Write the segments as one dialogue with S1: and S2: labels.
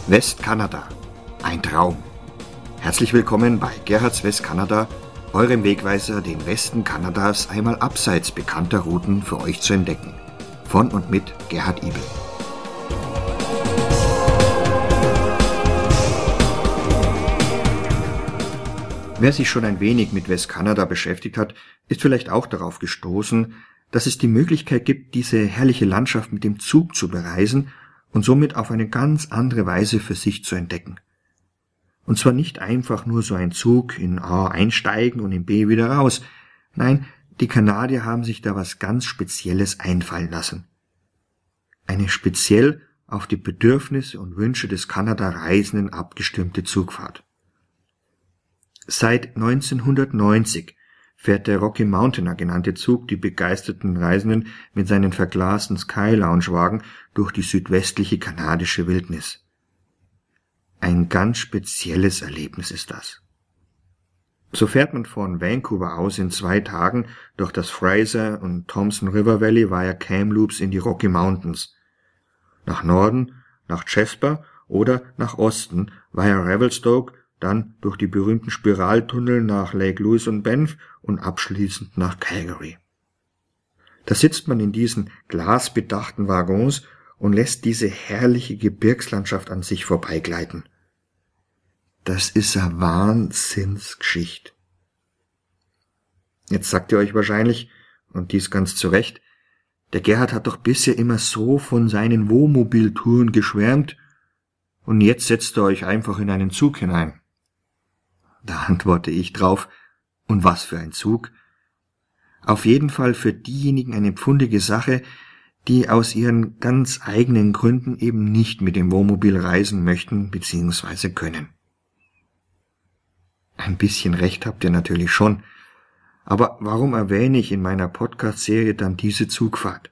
S1: Westkanada. Ein Traum. Herzlich willkommen bei Gerhards Westkanada, eurem Wegweiser, den Westen Kanadas einmal abseits bekannter Routen für euch zu entdecken. Von und mit Gerhard Ibel. Wer sich schon ein wenig mit Westkanada beschäftigt hat, ist vielleicht auch darauf gestoßen, dass es die Möglichkeit gibt, diese herrliche Landschaft mit dem Zug zu bereisen und somit auf eine ganz andere Weise für sich zu entdecken. Und zwar nicht einfach nur so ein Zug in A einsteigen und in B wieder raus. Nein, die Kanadier haben sich da was ganz Spezielles einfallen lassen. Eine speziell auf die Bedürfnisse und Wünsche des Kanada-Reisenden abgestimmte Zugfahrt. Seit 1990 fährt der Rocky Mountainer genannte Zug die begeisterten Reisenden mit seinen verglasten Sky-Lounge-Wagen durch die südwestliche kanadische Wildnis. Ein ganz spezielles Erlebnis ist das. So fährt man von Vancouver aus in 2 Tagen durch das Fraser und Thompson River Valley via Kamloops in die Rocky Mountains. Nach Norden, nach Jasper oder nach Osten via Revelstoke, dann durch die berühmten Spiraltunnel nach Lake Louise und Banff und abschließend nach Calgary. Da sitzt man in diesen glasbedachten Waggons und lässt diese herrliche Gebirgslandschaft an sich vorbeigleiten. Das ist eine Wahnsinnsgeschichte. Jetzt sagt ihr euch wahrscheinlich, und dies ganz zu Recht, der Gerhard hat doch bisher immer so von seinen Wohnmobiltouren geschwärmt und jetzt setzt ihr euch einfach in einen Zug hinein. Da antworte ich drauf, und was für ein Zug? Auf jeden Fall für diejenigen eine pfundige Sache, die aus ihren ganz eigenen Gründen eben nicht mit dem Wohnmobil reisen möchten bzw. können. Ein bisschen recht habt ihr natürlich schon, aber warum erwähne ich in meiner Podcast-Serie dann diese Zugfahrt?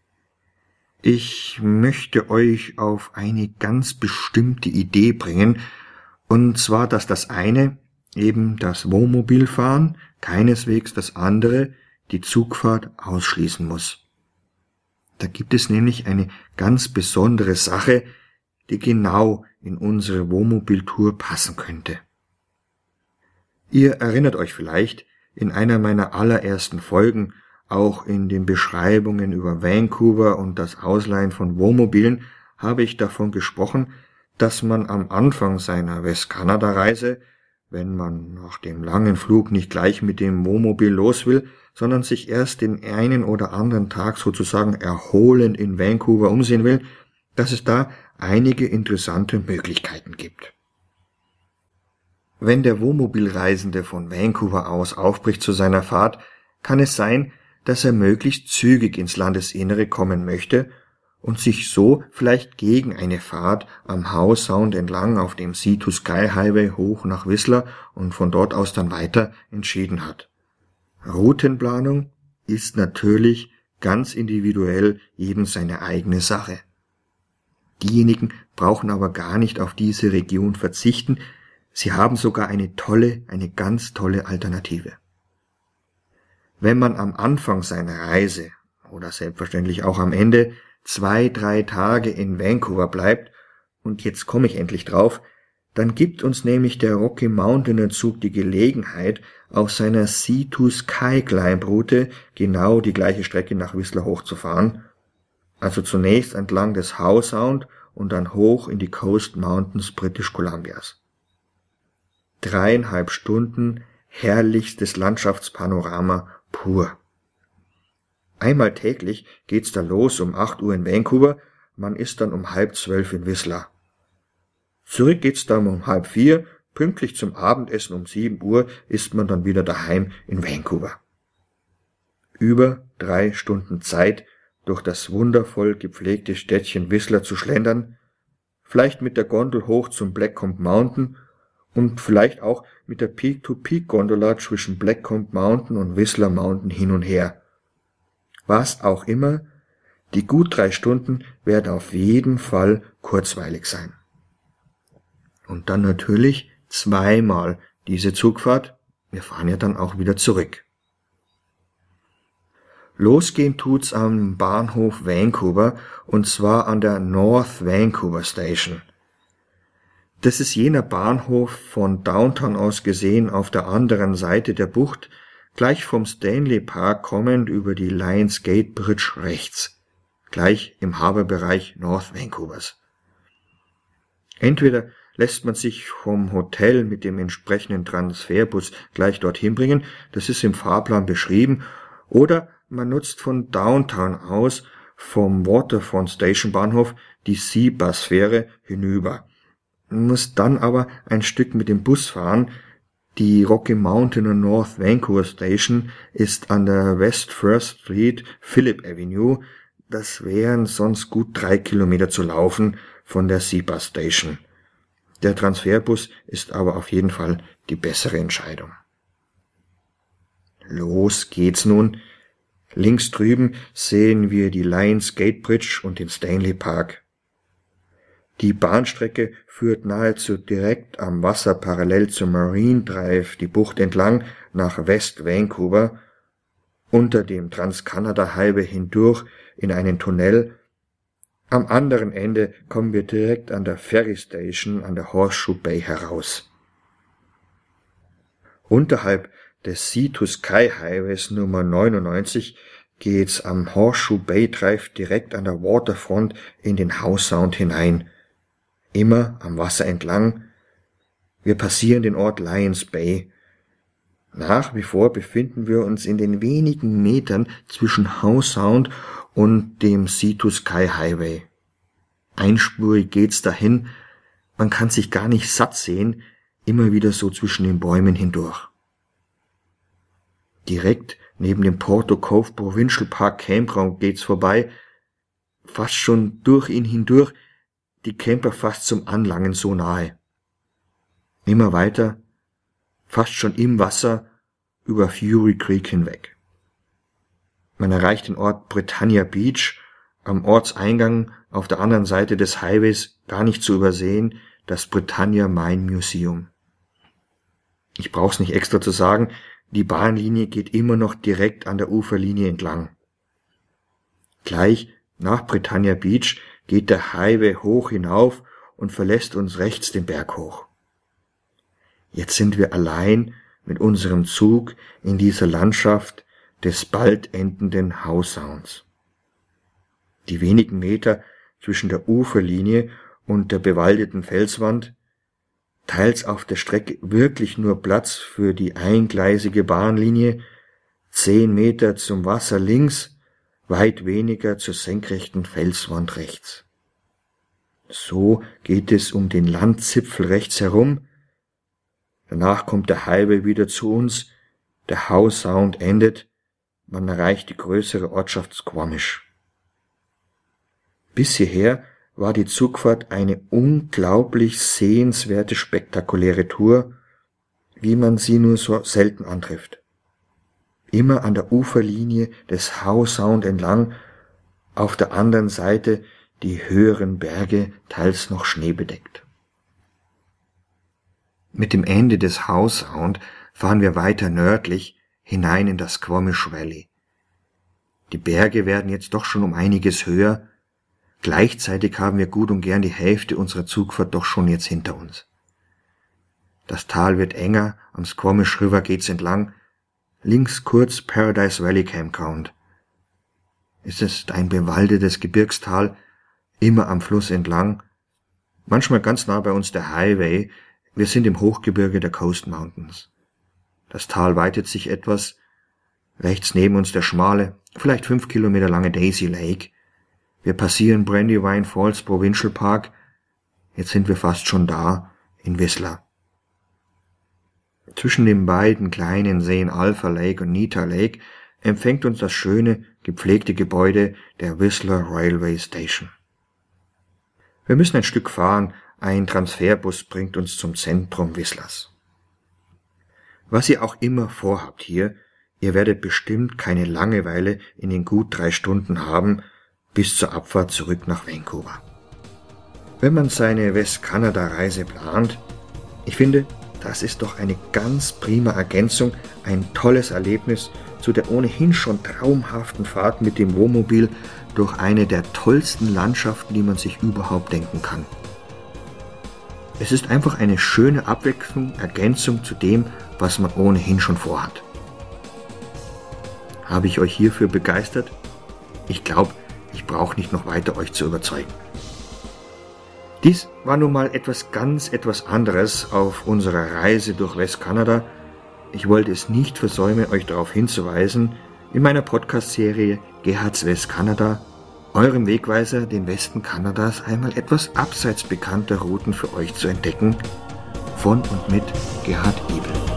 S1: Ich möchte euch auf eine ganz bestimmte Idee bringen, und zwar, dass das eine, eben das Wohnmobilfahren, keineswegs das andere, die Zugfahrt, ausschließen muss. Da gibt es nämlich eine ganz besondere Sache, die genau in unsere Wohnmobiltour passen könnte. Ihr erinnert euch vielleicht, in einer meiner allerersten Folgen, auch in den Beschreibungen über Vancouver und das Ausleihen von Wohnmobilen, habe ich davon gesprochen, dass man am Anfang seiner Westkanada-Reise, wenn man nach dem langen Flug nicht gleich mit dem Wohnmobil los will, sondern sich erst den einen oder anderen Tag sozusagen erholend in Vancouver umsehen will, dass es da einige interessante Möglichkeiten gibt. Wenn der Wohnmobilreisende von Vancouver aus aufbricht zu seiner Fahrt, kann es sein, dass er möglichst zügig ins Landesinnere kommen möchte und sich so vielleicht gegen eine Fahrt am Howe Sound entlang auf dem Sea-to-Sky-Highway hoch nach Whistler und von dort aus dann weiter entschieden hat. Routenplanung ist natürlich ganz individuell jedem seine eigene Sache. Diejenigen brauchen aber gar nicht auf diese Region verzichten, sie haben sogar eine ganz tolle Alternative. Wenn man am Anfang seiner Reise oder selbstverständlich auch am Ende 2-3 Tage in Vancouver bleibt, und jetzt komme ich endlich drauf, dann gibt uns nämlich der Rocky Mountainer Zug die Gelegenheit, auf seiner Sea-to-Sky-Climb-Route genau die gleiche Strecke nach Whistler hochzufahren, also zunächst entlang des Howe Sound und dann hoch in die Coast Mountains British Columbias. 3,5 Stunden herrlichstes Landschaftspanorama pur. Einmal täglich geht's da los um 8 Uhr in Vancouver, man ist dann um 11:30 in Whistler. Zurück geht's dann um 3:30, pünktlich zum Abendessen um 7 Uhr ist man dann wieder daheim in Vancouver. Über 3 Stunden Zeit, durch das wundervoll gepflegte Städtchen Whistler zu schlendern, vielleicht mit der Gondel hoch zum Blackcomb Mountain und vielleicht auch mit der Peak-to-Peak-Gondola zwischen Blackcomb Mountain und Whistler Mountain hin und her. Was auch immer, die gut 3 Stunden werden auf jeden Fall kurzweilig sein. Und dann natürlich 2-mal diese Zugfahrt, wir fahren ja dann auch wieder zurück. Losgehen tut's am Bahnhof Vancouver, und zwar an der North Vancouver Station. Das ist jener Bahnhof von Downtown aus gesehen auf der anderen Seite der Bucht, gleich vom Stanley Park kommend über die Lions Gate Bridge rechts, gleich im Harbourbereich North Vancouvers. Entweder lässt man sich vom Hotel mit dem entsprechenden Transferbus gleich dorthin bringen, das ist im Fahrplan beschrieben, oder man nutzt von Downtown aus vom Waterfront Station Bahnhof die Sea-Bus-Fähre hinüber. Man muss dann aber ein Stück mit dem Bus fahren. Die Rocky Mountain und North Vancouver Station ist an der West First Street, Phillip Avenue. Das wären sonst gut 3 Kilometer zu laufen von der Sea-Bus Station. Der Transferbus ist aber auf jeden Fall die bessere Entscheidung. Los geht's nun. Links drüben sehen wir die Lions Gate Bridge und den Stanley Park. Die Bahnstrecke führt nahezu direkt am Wasser parallel zum Marine Drive die Bucht entlang nach West Vancouver, unter dem Trans-Canada Highway hindurch in einen Tunnel. Am anderen Ende kommen wir direkt an der Ferry Station an der Horseshoe Bay heraus. Unterhalb des Sea-to-Sky Highways Nummer 99 geht's am Horseshoe Bay Drive direkt an der Waterfront in den Howe Sound hinein. Immer am Wasser entlang. Wir passieren den Ort Lions Bay. Nach wie vor befinden wir uns in den wenigen Metern zwischen Howe Sound und dem Sea-to-Sky Highway. Einspurig geht's dahin, man kann sich gar nicht satt sehen, immer wieder so zwischen den Bäumen hindurch. Direkt neben dem Porto Cove Provincial Park Campground geht's vorbei, fast schon durch ihn hindurch, die Camper fast zum Anlangen so nahe. Immer weiter, fast schon im Wasser, über Fury Creek hinweg. Man erreicht den Ort Britannia Beach, am Ortseingang auf der anderen Seite des Highways gar nicht zu übersehen, das Britannia Mine Museum. Ich brauch's nicht extra zu sagen, die Bahnlinie geht immer noch direkt an der Uferlinie entlang. Gleich nach Britannia Beach geht der Highway hoch hinauf und verlässt uns rechts den Berg hoch. Jetzt sind wir allein mit unserem Zug in dieser Landschaft des bald endenden Howe Sounds. Die wenigen Meter zwischen der Uferlinie und der bewaldeten Felswand, teils auf der Strecke wirklich nur Platz für die eingleisige Bahnlinie, 10 Meter zum Wasser links, weit weniger zur senkrechten Felswand rechts. So geht es um den Landzipfel rechts herum. Danach kommt der Highway wieder zu uns, der Howe Sound endet, man erreicht die größere Ortschaft Squamish. Bis hierher war die Zugfahrt eine unglaublich sehenswerte, spektakuläre Tour, wie man sie nur so selten antrifft. Immer an der Uferlinie des Howe Sound entlang, auf der anderen Seite die höheren Berge, teils noch schneebedeckt. Mit dem Ende des Howe Sound fahren wir weiter nördlich hinein in das Squamish Valley. Die Berge werden jetzt doch schon um einiges höher, gleichzeitig haben wir gut und gern die Hälfte unserer Zugfahrt doch schon jetzt hinter uns. Das Tal wird enger, am Squamish River geht's entlang, links kurz Paradise Valley Campground. Es ist ein bewaldetes Gebirgstal, immer am Fluss entlang, manchmal ganz nah bei uns der Highway, wir sind im Hochgebirge der Coast Mountains. Das Tal weitet sich etwas, rechts neben uns der schmale, vielleicht 5 Kilometer lange Daisy Lake. Wir passieren Brandywine Falls Provincial Park, jetzt sind wir fast schon da, in Whistler. Zwischen den beiden kleinen Seen Alpha Lake und Nita Lake empfängt uns das schöne, gepflegte Gebäude der Whistler Railway Station. Wir müssen ein Stück fahren, ein Transferbus bringt uns zum Zentrum Whistlers. Was ihr auch immer vorhabt hier, ihr werdet bestimmt keine Langeweile in den gut 3 Stunden haben, bis zur Abfahrt zurück nach Vancouver. Wenn man seine West-Kanada-Reise plant, ich finde, das ist doch eine ganz prima Ergänzung, ein tolles Erlebnis zu der ohnehin schon traumhaften Fahrt mit dem Wohnmobil durch eine der tollsten Landschaften, die man sich überhaupt denken kann. Es ist einfach eine schöne Abwechslung, Ergänzung zu dem, was man ohnehin schon vorhat. Habe ich euch hierfür begeistert? Ich glaube, ich brauche nicht noch weiter euch zu überzeugen. Dies war nun mal etwas anderes auf unserer Reise durch Westkanada. Ich wollte es nicht versäumen, euch darauf hinzuweisen, in meiner Podcast-Serie Gerhards Westkanada, eurem Wegweiser, den Westen Kanadas, einmal etwas abseits bekannter Routen für euch zu entdecken, von und mit Gerhard Ebel.